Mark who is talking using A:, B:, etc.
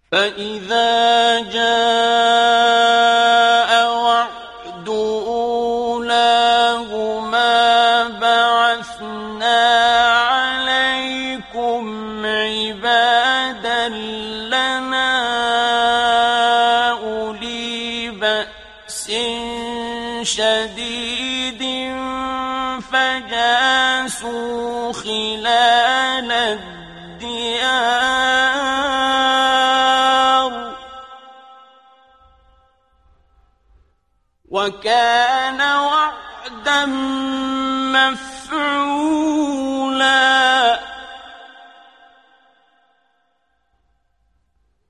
A: فإذا جاء وعد أولاهما بعثنا عليكم عبادا لنا أولي بأس شديد فجاسوا خلال الديار وكان وعدا مفعولا